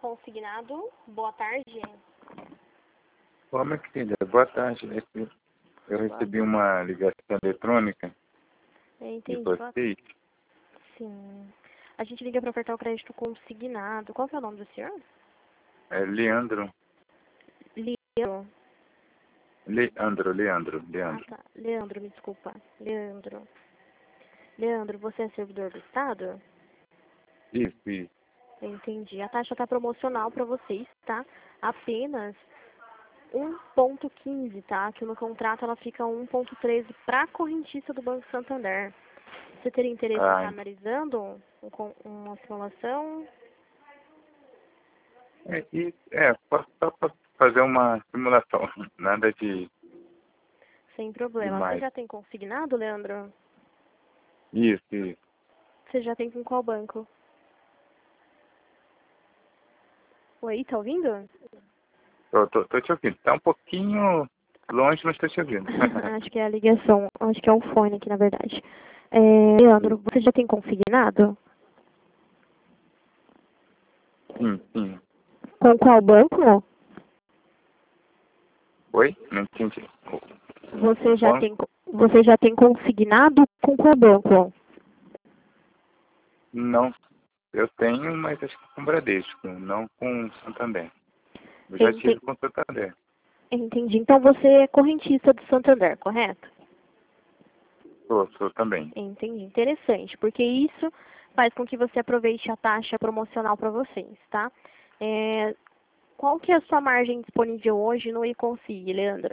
consignado. Boa tarde. Ô, minha querida, boa tarde. Eu recebi uma ligação eletrônica de Entendi. vocês. Sim. A gente liga para ofertar o crédito consignado. Qual que é o nome do senhor? É Leandro. Leandro. Leandro. Ah, tá. Leandro, me desculpa. Leandro, você é servidor do Estado? Isso. Entendi. A taxa está promocional para vocês, tá? Apenas 1,15, tá? Que no contrato ela fica 1,13 para a correntista do Banco Santander. Você teria interesse em estar analisando uma simulação? Posso só pra fazer uma simulação. Nada de... Sem problema. Demais. Você já tem consignado, Leandro? Isso. Você já tem com qual banco? Oi, tá ouvindo? Tô te ouvindo. Tá um pouquinho longe, mas tô te ouvindo. Acho que é a ligação. Acho que é um fone aqui, na verdade. Leandro, você já tem consignado? Sim. Com qual banco? Oi? Não entendi. Você já tem consignado com qual banco? Não. Eu tenho, mas acho que com Bradesco, não com Santander. Eu já tive com Santander. Entendi. Então você é correntista do Santander, correto? Sou também. Entendi. Interessante, porque isso faz com que você aproveite a taxa promocional para vocês, tá? Qual que é a sua margem disponível hoje no eConsig, Leandro?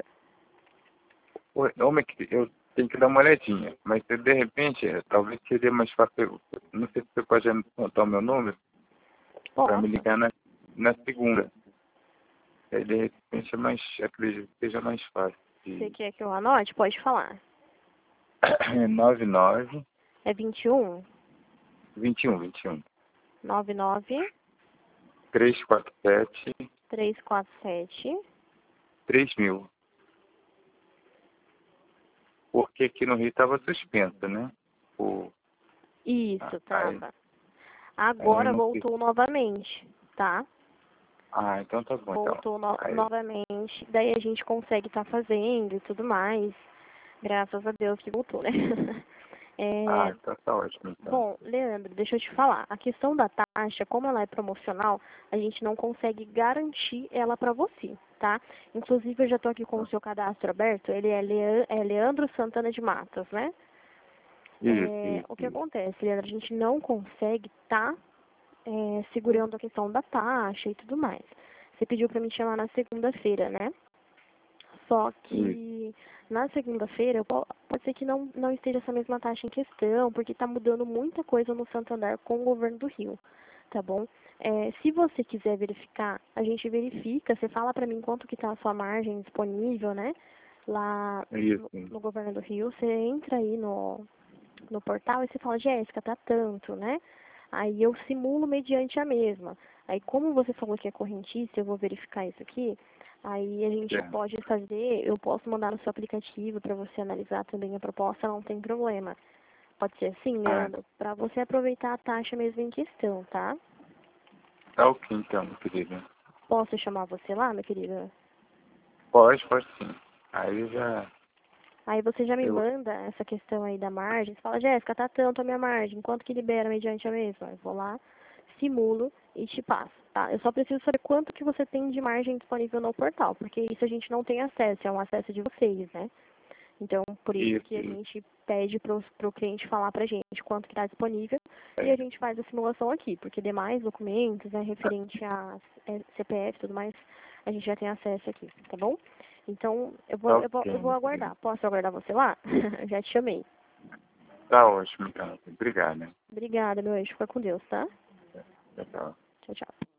Eu tenho que dar uma olhadinha, mas de repente, talvez seria mais fácil. Não sei se você pode anotar o meu número para me ligar na segunda. Aí de repente acredito que seja mais fácil. Você quer que eu anote? Pode falar. 99. É 21? 21. 99 347 347 3000. Porque aqui no Rio estava suspensa, né? Isso, tava. Agora voltou novamente, tá? Então tá bom. Voltou novamente, daí a gente consegue estar fazendo e tudo mais. Graças a Deus que voltou, né? Então tá ótimo. Então. Bom, Leandro, deixa eu te falar. A questão da taxa, como ela é promocional, a gente não consegue garantir ela para você, tá? Inclusive, eu já estou aqui com o seu cadastro aberto. Ele é Leandro Santana de Matos, né? Isso. O que acontece, Leandro? A gente não consegue estar segurando a questão da taxa e tudo mais. Você pediu para me chamar na segunda-feira, né? Só que na segunda-feira pode ser que não esteja essa mesma taxa em questão, porque está mudando muita coisa no Santander com o governo do Rio, tá bom? Se você quiser verificar, a gente verifica, você fala para mim quanto que está a sua margem disponível, né? Lá no governo do Rio, você entra aí no portal e você fala, Jéssica, tá tanto, né? Aí eu simulo mediante a mesma. Aí como você falou que é correntista, eu vou verificar isso aqui. Aí a gente pode fazer, eu posso mandar no seu aplicativo para você analisar também a proposta, não tem problema. Pode ser assim, Leandro? Para você aproveitar a taxa mesmo em questão, tá? Tá ok então, meu querido. Posso chamar você lá, minha querida? Pode sim. Aí você já me manda essa questão aí da margem. Você fala, Jéssica, tá tanto a minha margem, quanto que libera mediante a mesma? Eu vou lá, simulo e te passo, tá? Eu só preciso saber quanto que você tem de margem disponível no portal, porque isso a gente não tem acesso, é um acesso de vocês, né? Então, por isso que a gente pede pro cliente falar pra gente quanto que está disponível e a gente faz a simulação aqui, porque demais documentos, referente a CPF e tudo mais, a gente já tem acesso aqui, tá bom? Então, eu vou aguardar. Posso aguardar você lá? Já te chamei. Tá ótimo, então. Obrigado. Obrigada, meu anjo. Fica com Deus, tá? Tchau. Tchau, tchau.